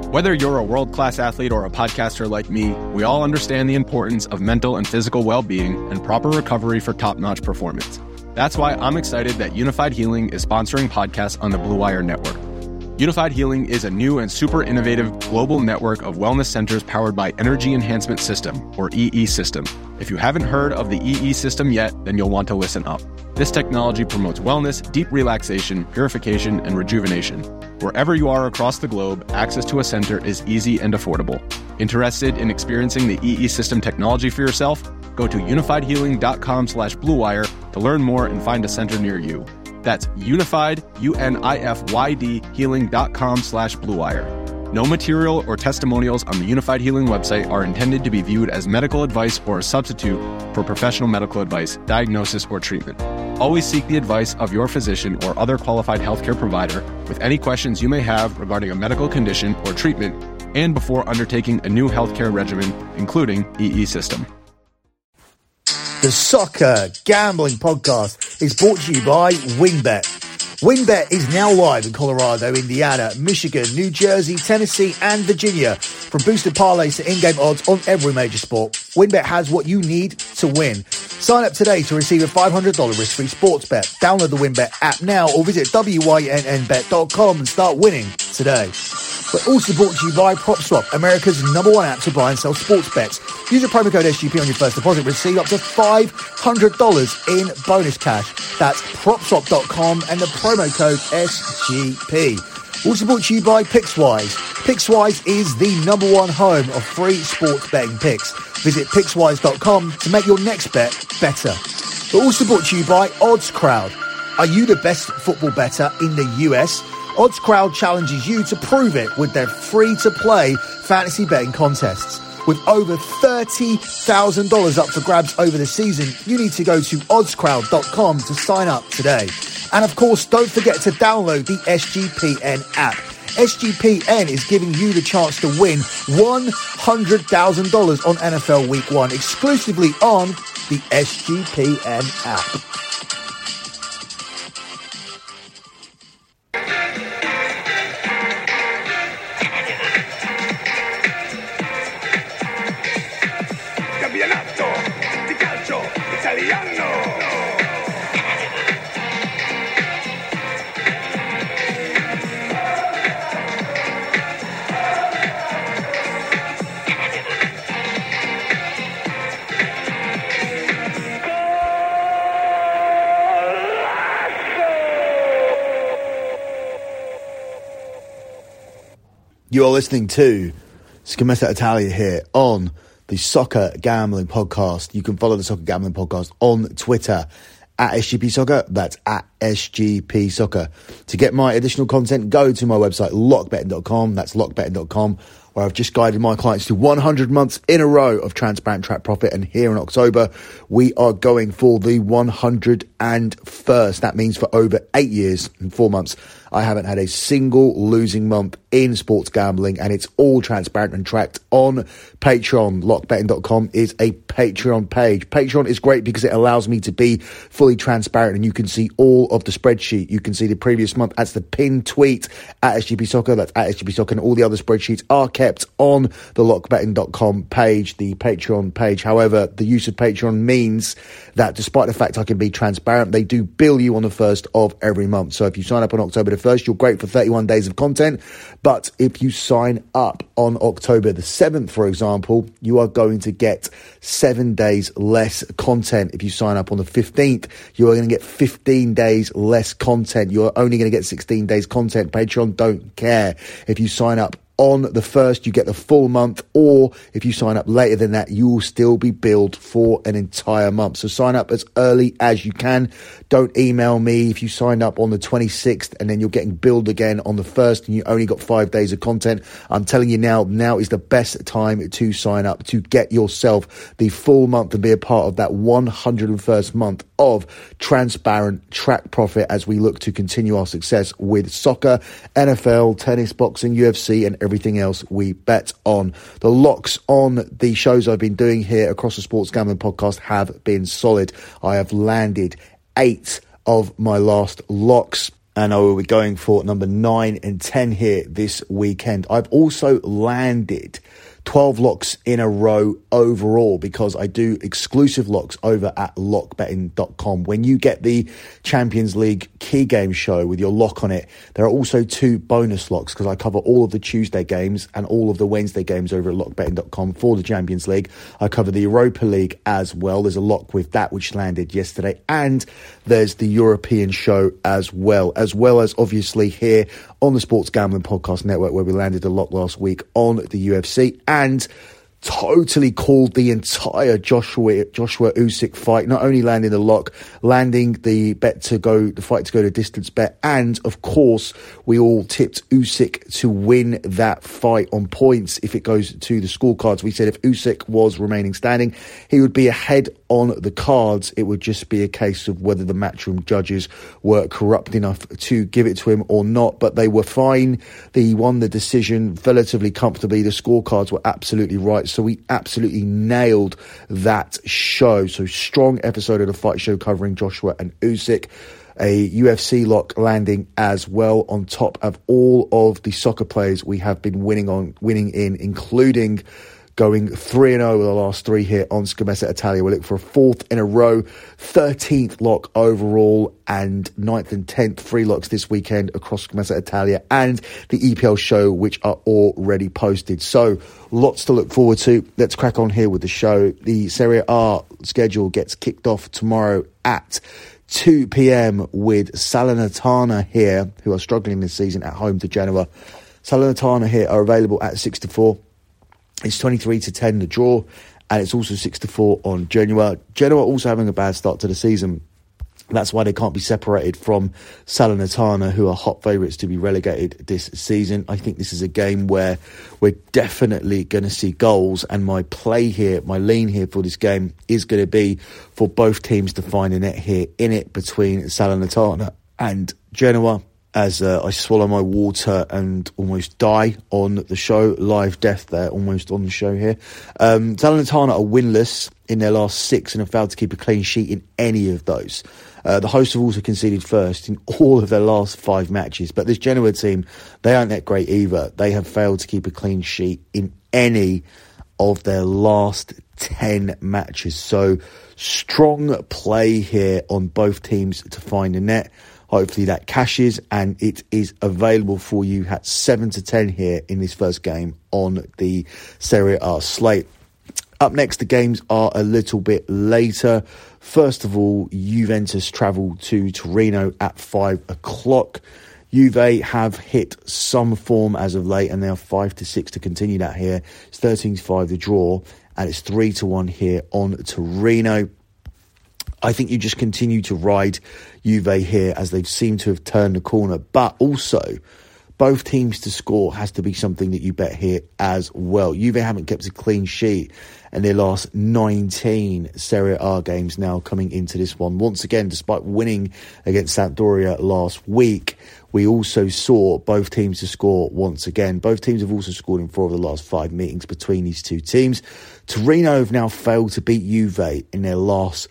Whether you're a world-class athlete or a podcaster like me, we all understand the importance of mental and physical well-being and proper recovery for top-notch performance. That's why I'm excited that Unified Healing is sponsoring podcasts on the Blue Wire Network. Unified Healing is a new and super innovative global network of wellness centers powered by Energy Enhancement System, or EE System. If you haven't heard of the EE System yet, then you'll want to listen up. This technology promotes wellness, deep relaxation, purification, and rejuvenation. Wherever you are across the globe, access to a center is easy and affordable. Interested in experiencing the EE System technology for yourself? Go to unifiedhealing.com/bluewire to learn more and find a center near you. That's unified, UNIFYD, healing.com/bluewire. No material or testimonials on the Unified Healing website are intended to be viewed as medical advice or a substitute for professional medical advice, diagnosis, or treatment. Always seek the advice of your physician or other qualified healthcare provider with any questions you may have regarding a medical condition or treatment and before undertaking a new healthcare regimen, including EE System. The Soccer Gambling Podcast is brought to you by WynnBET. WynnBET is now live in Colorado, Indiana, Michigan, New Jersey, Tennessee, and Virginia. From boosted parlays to in-game odds on every major sport, WynnBET has what you need to win. Sign up today to receive a $500 risk-free sports bet. Download the WynnBET app now or visit wynnbet.com and start winning today. We're also brought to you by PropSwap, America's #1 app to buy and sell sports bets. Use the promo code SGP on your first deposit. Receive up to $500 in bonus cash. That's PropSwap.com and the promo code SGP. Also brought to you by Pickswise. Pickswise is the #1 home of free sports betting picks. Visit Pickswise.com to make your next bet better. We're also brought to you by OddsCrowd. Are you the best football bettor in the US? OddsCrowd challenges you to prove it with their free-to-play fantasy betting contests. With over $30,000 up for grabs over the season, you need to go to oddscrowd.com to sign up today. And of course, don't forget to download the SGPN app. SGPN is giving you the chance to win $100,000 on NFL Week 1 exclusively on the SGPN app. You are listening to Scommessa Italia here on the Soccer Gambling Podcast. You can follow the Soccer Gambling Podcast on Twitter at SGP Soccer. That's at SGP Soccer. To get my additional content, go to my website, lockbetting.com. That's lockbetting.com, where I've just guided my clients to 100 months in a row of transparent track profit. And here in October, we are going for the 101st. That means for over 8 years and 4 months, I haven't had a single losing month in sports gambling, and it's all transparent and tracked on Patreon. Lockbetting.com is a Patreon page. Patreon is great because it allows me to be fully transparent, and you can see all of the spreadsheet. You can see the previous month. That's the pinned tweet at SGP Soccer. That's at SGP Soccer, and all the other spreadsheets are kept on the Lockbetting.com page, the Patreon page. However, the use of Patreon means that despite the fact I can be transparent, they do bill you on the 1st of every month. So if you sign up on October the 1st, you're great for 31 days of content. But if you sign up on October the 7th, for example, you are going to get 7 days less content. If you sign up on the 15th, you are going to get 15 days less content. You're only going to get 16 days content. Patreon don't care. If you sign up on the 1st, you get the full month, or if you sign up later than that, you will still be billed for an entire month. So sign up as early as you can. Don't email me if you signed up on the 26th and then you're getting billed again on the 1st and you only got 5 days of content. I'm telling you now is the best time to sign up to get yourself the full month and be a part of that 101st month of transparent track profit as we look to continue our success with soccer, NFL, tennis, boxing, UFC, and everything else we bet on. The locks on the shows I've been doing here across the Sports Gambling Podcast have been solid. I have landed 8 of my last locks. and I will be going for number 9 and 10 here this weekend. I've also landed 12 locks in a row overall because I do exclusive locks over at lockbetting.com. When you get the Champions League key game show with your lock on it, there are also 2 bonus locks because I cover all of the Tuesday games and all of the Wednesday games over at lockbetting.com for the Champions League. I cover the Europa League as well. There's a lock with that which landed yesterday, and there's the European show as well as obviously here on the Sports Gambling Podcast Network, where we landed a lock last week on the UFC and totally called the entire Joshua Usyk fight. Not only landing the lock, landing the fight to go to distance bet, and of course we all tipped Usyk to win that fight on points. If it goes to the scorecards, we said if Usyk was remaining standing, he would be ahead on the cards. It would just be a case of whether the matchroom judges were corrupt enough to give it to him or not, but they were fine. He won the decision relatively comfortably. The scorecards were absolutely right, so we absolutely nailed that show. So strong episode of the fight show covering Joshua and Usyk. A UFC lock landing as well on top of all of the soccer players we have been winning in, including going 3-0 with the last 3 here on Scommessa Italia. We'll look for a 4th in a row, 13th lock overall, and 9th and 10th free locks this weekend across Scommessa Italia and the EPL show, which are already posted. So lots to look forward to. Let's crack on here with the show. The Serie A schedule gets kicked off tomorrow at 2 p.m. with Salernitana here, who are struggling this season at home to Genoa. Salernitana here are available at 6-4. It's 23-10 the draw, and it's also 6-4 on Genoa. Genoa also having a bad start to the season. That's why they can't be separated from Salernitana, who are hot favourites to be relegated this season. I think this is a game where we're definitely going to see goals, and my lean here for this game is going to be for both teams to find a net here in it between Salernitana and Genoa. As I swallow my water and almost die on the show. Live death there, almost on the show here. Salernitana are winless in their last 6 and have failed to keep a clean sheet in any of those. The hosts have also conceded first in all of their last 5 matches. But this Genoa team, they aren't that great either. They have failed to keep a clean sheet in any of their last 10 matches. So strong play here on both teams to find a net. Hopefully that cashes, and it is available for you at 7-10 here in this first game on the Serie A slate. Up next, the games are a little bit later. First of all, Juventus travel to Torino at 5 o'clock. Juve have hit some form as of late, and they are 5-6 to continue that here. It's 13-5 the draw, and it's 3-1 here on Torino. I think you just continue to ride Juve here as they seem to have turned the corner. But also, both teams to score has to be something that you bet here as well. Juve haven't kept a clean sheet in their last 19 Serie A games now coming into this one. Once again, despite winning against Sampdoria last week, we also saw both teams to score once again. Both teams have also scored in 4 of the last 5 meetings between these two teams. Torino have now failed to beat Juve in their last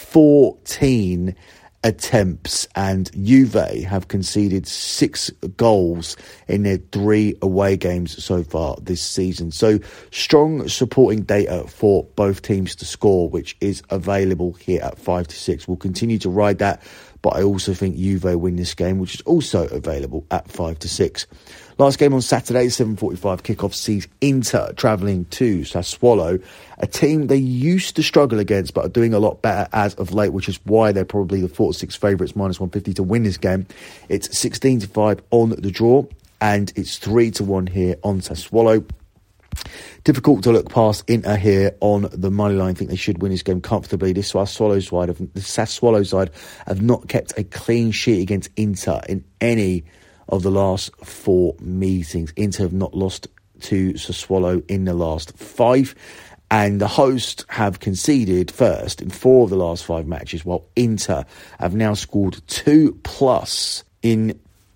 14 attempts, and Juve have conceded 6 goals in their 3 away games so far this season. So strong supporting data for both teams to score, which is available here at 5-6. We'll continue to ride that, but I also think Juve win this game, which is also available at 5-6. Last game on Saturday, 7:45 kickoff sees Inter travelling to Sassuolo, a team they used to struggle against but are doing a lot better as of late, which is why they're probably the 4-6 favourites, minus 150 to win this game. It's 16-5 on the draw, and it's 3-1 here on Sassuolo. Difficult to look past Inter here on the money line. I think they should win this game comfortably. The Sassuolo side have not kept a clean sheet against Inter in any of the last 4 meetings. Inter have not lost to Sassuolo in the last 5, and the hosts have conceded first in 4 of the last 5 matches, while Inter have now scored 2+ in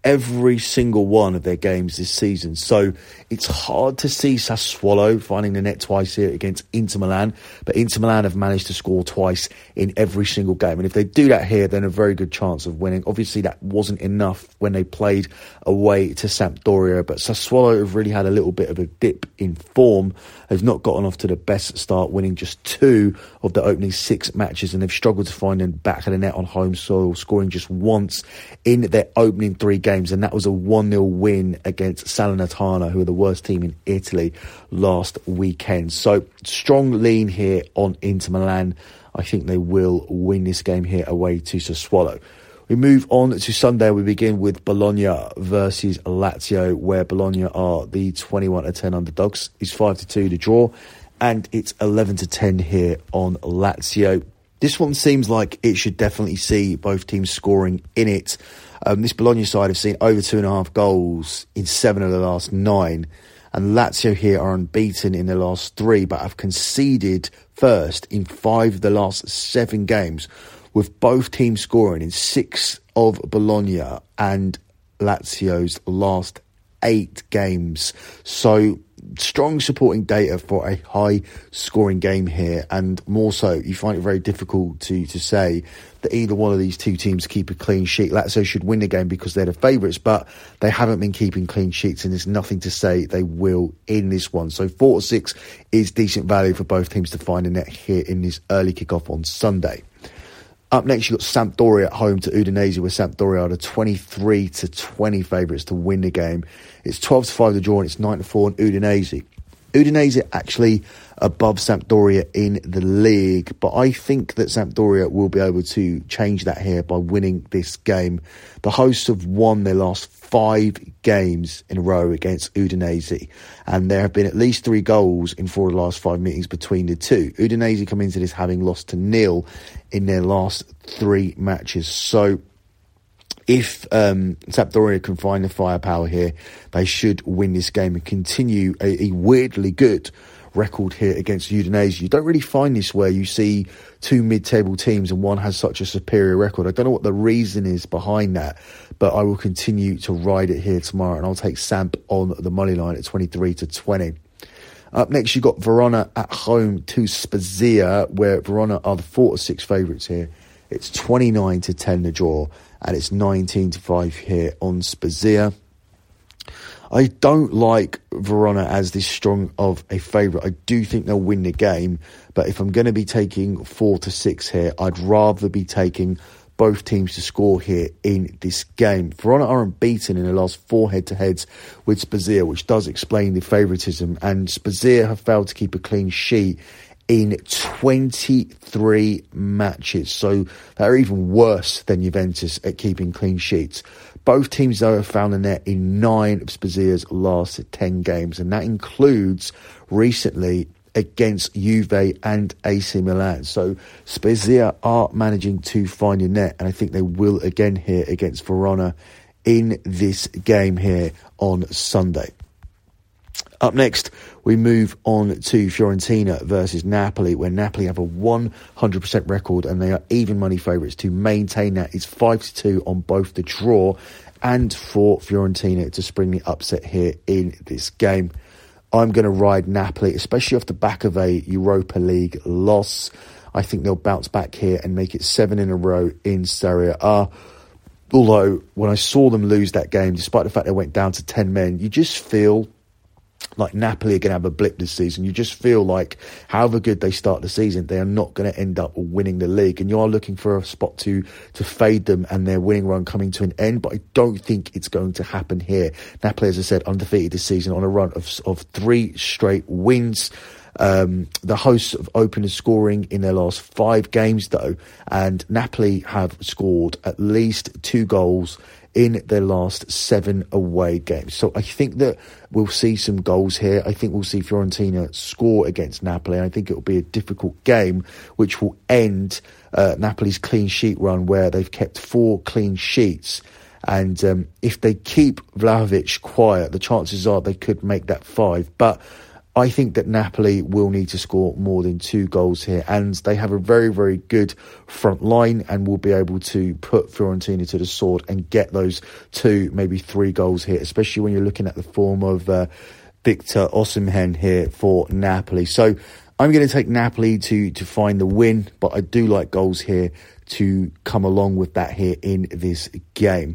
every single one of their games this season. So it's hard to see Sassuolo finding the net twice here against Inter Milan, but Inter Milan have managed to score twice in every single game. And if they do that here, then a very good chance of winning. Obviously, that wasn't enough when they played away to Sampdoria, but Sassuolo have really had a little bit of a dip in form. They've not gotten off to the best start, winning just 2 of the opening 6 matches, and they've struggled to find the back of the net on home soil, scoring just once in their opening 3 games, and that was a 1-0 win against Salernitana, who are the worst team in Italy, last weekend. So strong lean here on Inter Milan. I think they will win this game here away to Sassuolo. We move on to Sunday. We begin with Bologna versus Lazio, where Bologna are the 21-10 underdogs. It's 5-2 to draw, and it's 11-10 here on Lazio. This one seems like it should definitely see both teams scoring in it. This Bologna side have seen over 2.5 goals in 7 of the last 9. And Lazio here are unbeaten in their last 3, but have conceded first in 5 of the last 7 games, with both teams scoring in 6 of Bologna and Lazio's last 8 games. So strong supporting data for a high scoring game here, and more so you find it very difficult to say that either one of these two teams keep a clean sheet. Lazio should win the game because they're the favourites, but they haven't been keeping clean sheets, and there's nothing to say they will in this one. So 4-6 is decent value for both teams to find a net here in this early kickoff on Sunday. Up next, you've got Sampdoria at home to Udinese, where Sampdoria are the 23-20 favourites to win the game. It's 12-5 to draw, and it's 9-4 on Udinese. Udinese actually above Sampdoria in the league, but I think that Sampdoria will be able to change that here by winning this game. The hosts have won their last 5 games in a row against Udinese, and there have been at least 3 goals in 4 of the last 5 meetings between the two. Udinese come into this having lost to 0 in their last 3 matches. So if Sampdoria can find the firepower here, they should win this game and continue a weirdly good record here against Udinese. You don't really find this where you see 2 mid-table teams and one has such a superior record. I don't know what the reason is behind that, but I will continue to ride it here tomorrow, and I'll take Samp on the money line at 23-20. Up next, you've got Verona at home to Spezia, where Verona are the 4-6 favourites here. It's 29-10 the draw, and it's 19-5 here on Spezia. I don't like Verona as this strong of a favourite. I do think they'll win the game, but if I'm going to be taking 4-6 here, I'd rather be taking both teams to score here in this game. Verona are unbeaten in the last 4 head-to-heads with Spezia, which does explain the favouritism, and Spezia have failed to keep a clean sheet in 23 matches. So they're even worse than Juventus at keeping clean sheets. Both teams, though, have found the net in 9 of Spezia's last 10 games, and that includes recently against Juve and AC Milan. So Spezia are managing to find a net, and I think they will again here against Verona in this game here on Sunday. Up next, we move on to Fiorentina versus Napoli, where Napoli have a 100% record and they are even money favourites to maintain that. It's 5-2 on both the draw and for Fiorentina to spring the upset here in this game. I'm going to ride Napoli, especially off the back of a Europa League loss. I think they'll bounce back here and make it 7 in a row in Serie A. Although, when I saw them lose that game, despite the fact they went down to 10 men, you just feel like Napoli are going to have a blip this season. You just feel like, however good they start the season, they are not going to end up winning the league. And you are looking for a spot to fade them and their winning run coming to an end. But I don't think it's going to happen here. Napoli, as I said, undefeated this season on a run of 3 straight wins. The hosts have opened the scoring in their last 5 games, though. And Napoli have scored at least 2 goals in their last 7 away games. So I think that we'll see some goals here. I think we'll see Fiorentina score against Napoli. I think it will be a difficult game, which will end Napoli's clean sheet run, where they've kept 4 clean sheets. And if they keep Vlahovic quiet, the chances are they could make that 5. But I think that Napoli will need to score more than 2 goals here, and they have a very, very good front line and will be able to put Fiorentina to the sword and get those 2, maybe 3 goals here, especially when you're looking at the form of Victor Osimhen here for Napoli. So I'm going to take Napoli to find the win, but I do like goals here to come along with that here in this game.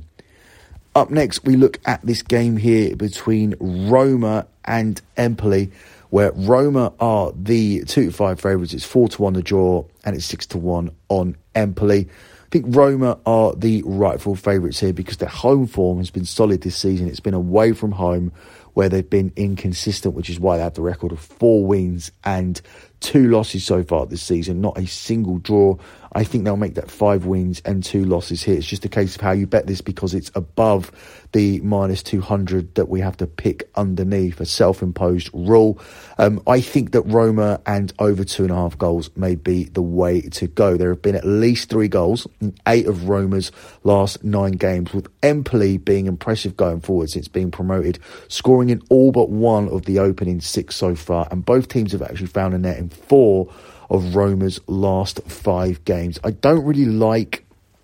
Up next, we look at this game here between Roma and Empoli, where Roma are the 2-5 favourites. It's 4-1 the draw, and it's 6-1 on Empoli. I think Roma are the rightful favourites here because their home form has been solid this season. It's been away from home where they've been inconsistent, which is why they have the record of 4 wins and 2 losses so far this season, not a single draw. I think they'll make that 5 wins and 2 losses here. It's just a case of how you bet this because it's above the minus 200 that we have to pick underneath, a self-imposed rule. I think that Roma and over 2.5 goals may be the way to go. There have been at least 3 goals in 8 of Roma's last 9 games, with Empoli being impressive going forward since being promoted, scoring in all but 1 of the opening 6 so far, and both teams have actually found a net in 4 of Roma's last 5 games. I don't really like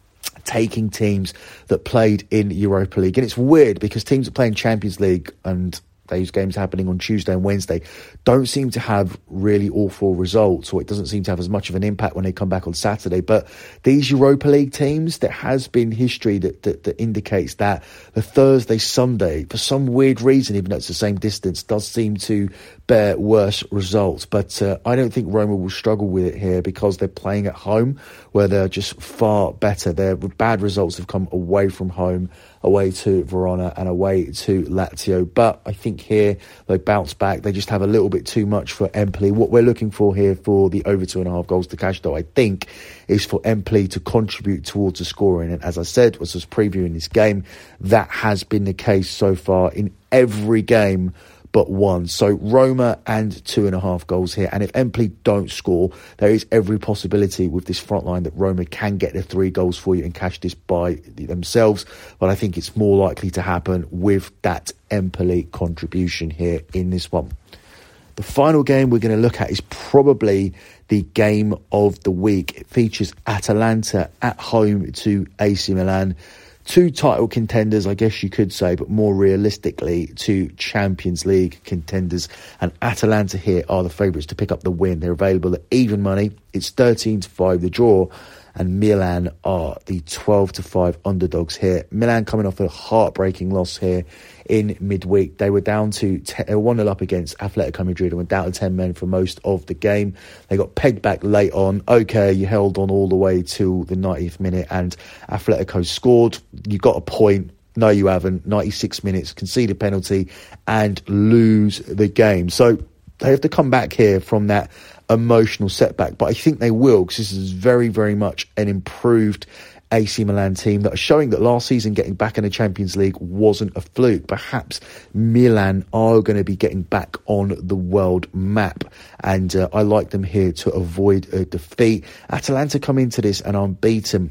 taking teams that played in Europa League, and it's weird because teams that play in Champions League, and those games happening on Tuesday and Wednesday, don't seem to have really awful results, or it doesn't seem to have as much of an impact when they come back on Saturday. But these Europa League teams, there has been history that indicates that the Thursday, Sunday, for some weird reason, even though it's the same distance, does seem to bear worse results. But I don't think Roma will struggle with it here because they're playing at home where they're just far better. Their bad results have come away from home, away to Verona and away to Lazio. But I think here they bounce back. They just have a little bit too much for Empoli. What we're looking for here for the over 2.5 goals to cash, though, I think, is for Empoli to contribute towards the scoring. And as I said, was previewing this game, that has been the case so far in every game but 1. So Roma and 2.5 goals here. And if Empoli don't score, there is every possibility with this front line that Roma can get the 3 goals for you and cash this by themselves. But I think it's more likely to happen with that Empoli contribution here in this one. The final game we're going to look at is probably the game of the week. It features Atalanta at home to AC Milan. 2 title contenders, I guess you could say, but more realistically, 2 Champions League contenders. And Atalanta here are the favourites to pick up the win. They're available at even money. It's 13-5 the draw. And Milan are the 12-5 underdogs here. Milan coming off a heartbreaking loss here in midweek. They were down to 1-0 up against Atletico Madrid and went down to 10 men for most of the game. They got pegged back late on. Okay, you held on all the way till the 90th minute and Atletico scored. You got a point. No, you haven't. 96 minutes, concede a penalty and lose the game. So they have to come back here from that emotional setback, but I think they will because this is very, very much an improved AC Milan team that are showing that last season getting back in the Champions League wasn't a fluke. Perhaps Milan are going to be getting back on the world map, and I like them here to avoid a defeat. Atalanta come into this and unbeaten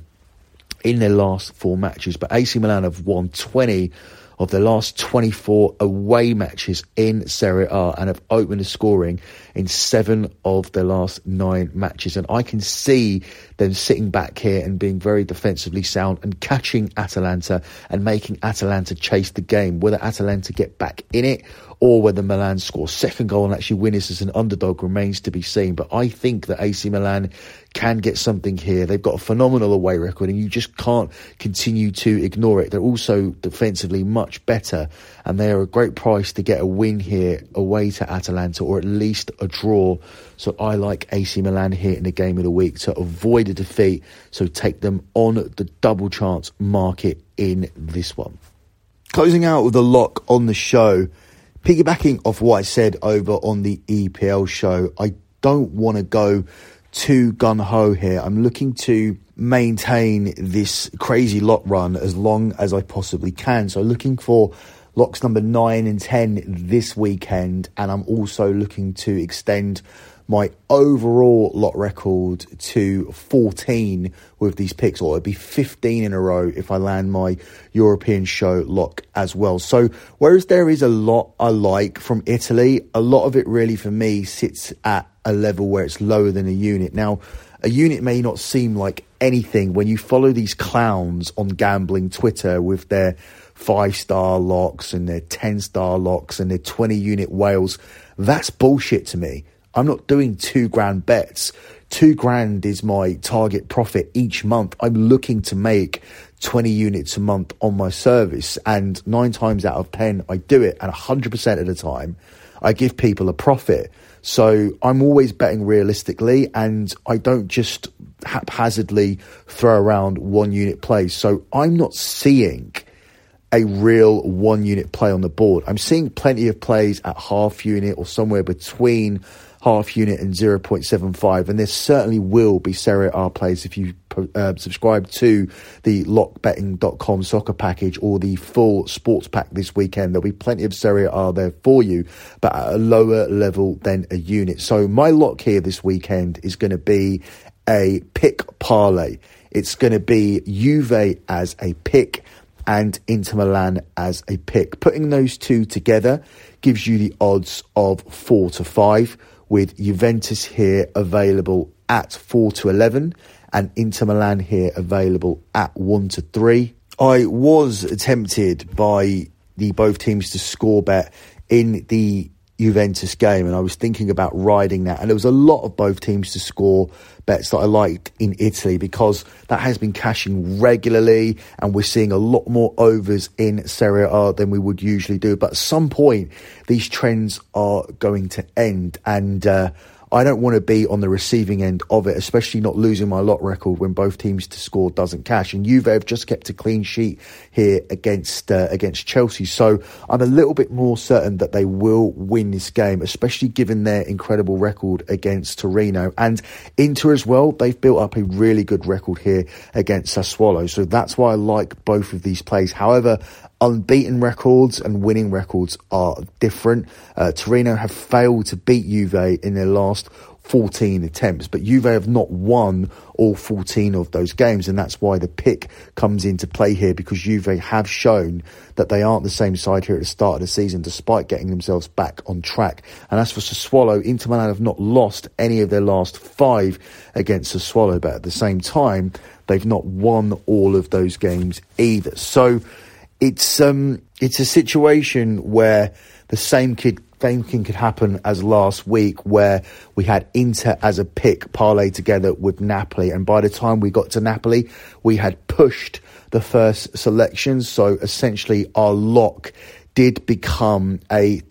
in their last 4 matches, but AC Milan have won 20 of their last 24 away matches in Serie A and have opened the scoring in 7 of their last 9 matches. And I can see them sitting back here and being very defensively sound and catching Atalanta and making Atalanta chase the game. Whether Atalanta get back in it or whether Milan score second goal and actually win this as an underdog remains to be seen. But I think that AC Milan can get something here. They've got a phenomenal away record and you just can't continue to ignore it. They're also defensively much better and they are a great price to get a win here away to Atalanta or at least a draw. So I like AC Milan here in the game of the week to avoid a defeat. So take them on the double chance market in this one. Closing out with a lock on the show. Piggybacking off what I said over on the EPL show, I don't want to go too gung-ho here. I'm looking to maintain this crazy lot run as long as I possibly can. So looking for locks number 9 and 10 this weekend, and I'm also looking to extend my overall lot record to 14 with these picks, or it'd be 15 in a row if I land my European show lock as well. So whereas there is a lot I like from Italy, a lot of it really for me sits at a level where it's lower than a unit. Now, a unit may not seem like anything when you follow these clowns on gambling Twitter with their 5-star locks and their 10-star locks and their 20-unit whales. That's bullshit to me. I'm not doing $2,000 bets. $2,000 is my target profit each month. I'm looking to make 20 units a month on my service, and 9 times out of 10 I do it, and 100% of the time I give people a profit. So I'm always betting realistically, and I don't just haphazardly throw around 1 unit plays. So I'm not seeing a real 1 unit play on the board. I'm seeing plenty of plays at half unit or somewhere between half unit and 0.75, and there certainly will be Serie A plays if you subscribe to the lockbetting.com soccer package or the full sports pack this weekend. There'll be plenty of Serie A there for you, but at a lower level than a unit. So my lock here this weekend is going to be a pick parlay. It's going to be Juve as a pick and Inter Milan as a pick. Putting those two together gives you the odds of 4-5, with Juventus here available at 4-11 and Inter Milan here available at 1-3. I was tempted by the both teams to score bet in the Juventus game, and I was thinking about riding that, and there was a lot of both teams to score bets that I liked in Italy because that has been cashing regularly, and we're seeing a lot more overs in Serie A than we would usually do. But at some point these trends are going to end, and I don't want to be on the receiving end of it, especially not losing my lot record when both teams to score doesn't cash. And Juve have just kept a clean sheet here against Chelsea. So I'm a little bit more certain that they will win this game, especially given their incredible record against Torino. And Inter as well, they've built up a really good record here against Sassuolo. So that's why I like both of these plays. However, unbeaten records and winning records are different. Torino have failed to beat Juve in their last 14 attempts, but Juve have not won all 14 of those games, and that's why the pick comes into play here, because Juve have shown that they aren't the same side here at the start of the season, despite getting themselves back on track. And as for Sassuolo, Inter Milan have not lost any of their last 5 against Sassuolo, but at the same time, they've not won all of those games either. So it's a situation where the same thing could happen as last week, where we had Inter as a pick parlay together with Napoli, and by the time we got to Napoli, we had pushed the first selection. So essentially our lock did become a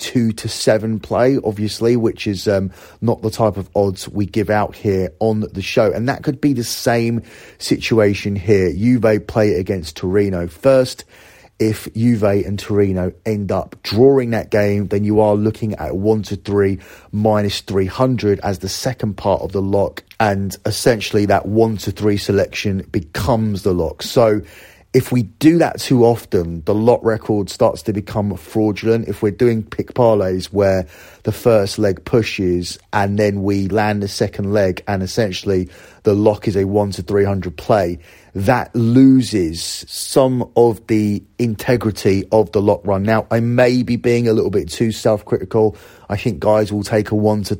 2-7 play, obviously, which is not the type of odds we give out here on the show. And that could be the same situation here. Juve play against Torino first. If Juve and Torino end up drawing that game, then you are looking at 1-3 minus 300 as the second part of the lock. And essentially that 1-3 selection becomes the lock. So if we do that too often, the lot record starts to become fraudulent. If we're doing pick parlays where the first leg pushes and then we land the second leg and essentially the lock is a 1-300 play, that loses some of the integrity of the lock run. Now, I may be being a little bit too self-critical. I think guys will take a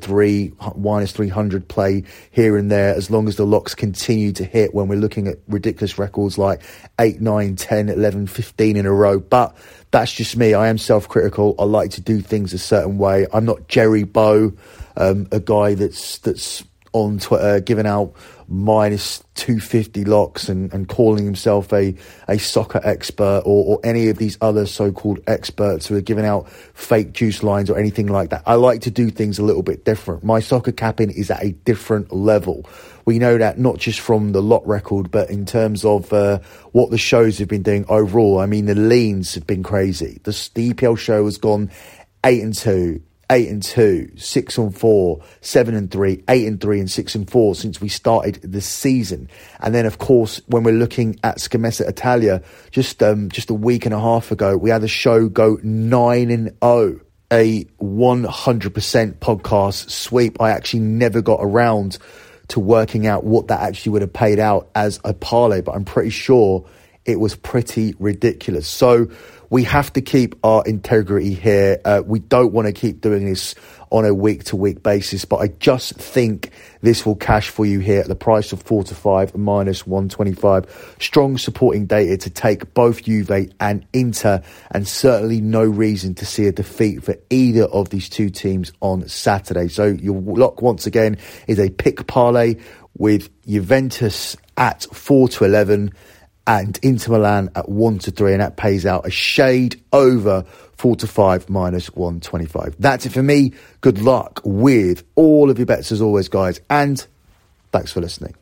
1-3 minus 300 play here and there as long as the locks continue to hit when we're looking at ridiculous records like 8, 9, 10, 11, 15 in a row. But that's just me. I am self-critical. I like to do things a certain way. I'm not Jerry Bow, a guy that's on Twitter giving out minus 250 locks and calling himself a soccer expert or any of these other so-called experts who are giving out fake juice lines or anything like that. I like to do things a little bit different. My soccer capping is at a different level. We know that not just from the lot record, but in terms of what the shows have been doing overall. I mean, the leans have been crazy. The EPL show has gone 8-2. 8-2, 6-4, 7-3, 8-3 and 6-4 since we started the season. And then, of course, when we're looking at Scommessa Italia, just a week and a half ago, we had the show go 9-0. A 100% podcast sweep. I actually never got around to working out what that actually would have paid out as a parlay, but I'm pretty sure it was pretty ridiculous. So we have to keep our integrity here. We don't want to keep doing this on a week-to-week basis, but I just think this will cash for you here at the price of 4-5 minus 125. Strong supporting data to take both Juve and Inter, and certainly no reason to see a defeat for either of these two teams on Saturday. So your lock, once again, is a pick parlay with Juventus at 4-11 and Inter Milan at 1-3, and that pays out a shade over 4-5 minus 125. That's it for me. Good luck with all of your bets as always, guys, and thanks for listening.